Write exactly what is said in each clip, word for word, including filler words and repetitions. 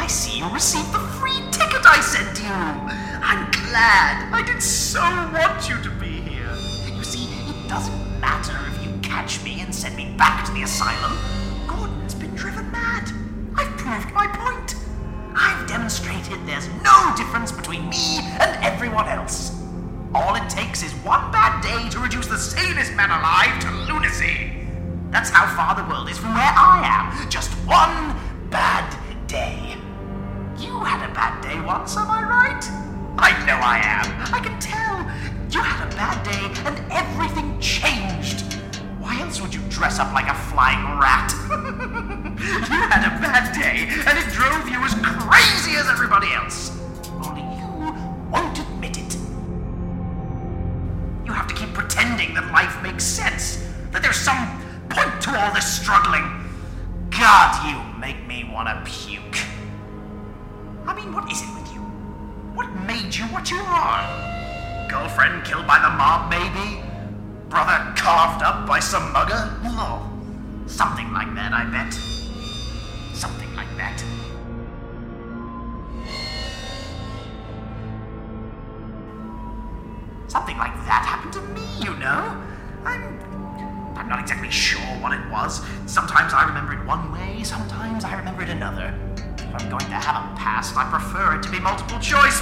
see you received the free ticket I sent you. I'm glad. I did so want you to be here. You see, it doesn't matter if you catch me and send me back to the asylum. Gordon's been driven mad. I've proved my point. I've demonstrated there's no difference between me and everyone else. All it takes is one bad day to reduce the sanest man alive to lunacy. That's how far the world is from where I am. Just one bad day. You had a bad day once, am I right? I know I am. I can tell. You had a bad day and everything changed. Why else would you dress up like a flying rat? You had a bad day and it drove you as crazy as everybody else. Only you won't admit it. You have to keep pretending that life makes sense, that there's some point to all this struggling. God, you make me want to puke. I mean, what is it with you? What made you what you are? Girlfriend killed by the mob, maybe? Brother carved up by some mugger? Oh, something like that, I bet. Something like that. Something like that happened to me, you know. I'm... I'm not exactly sure what it was. Sometimes I remember it one way, sometimes I remember it another. If I'm going to have a past, I prefer it to be multiple choice.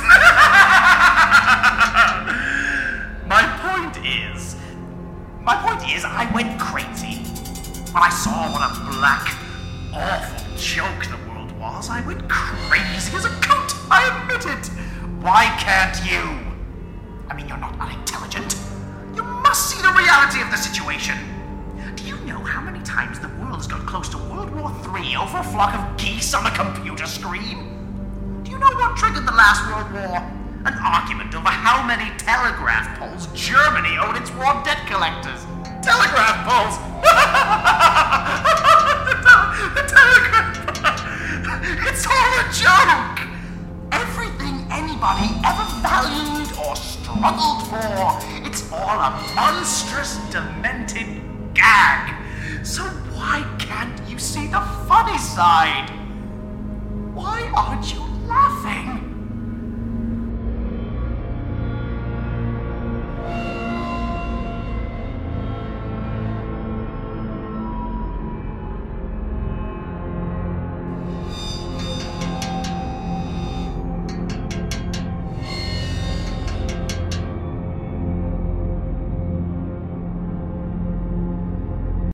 My point is... My point is, I went crazy. When I saw what a black, awful joke the world was, I went crazy as a goat. I admit it. Why can't you? I mean, you're not unintelligent. You must see the reality of the situation. Do you know how many times the world has got close to World War Three over a flock of geese on a computer screen? Do you know what triggered the last World War? An argument over how many telegraph poles Germany owed its war debt collectors. Telegraph poles! the, te- the telegraph poles! It's all a joke! Everything anybody ever valued or struggled for, it's all a monstrous, demented gag. So why can't you see the funny side?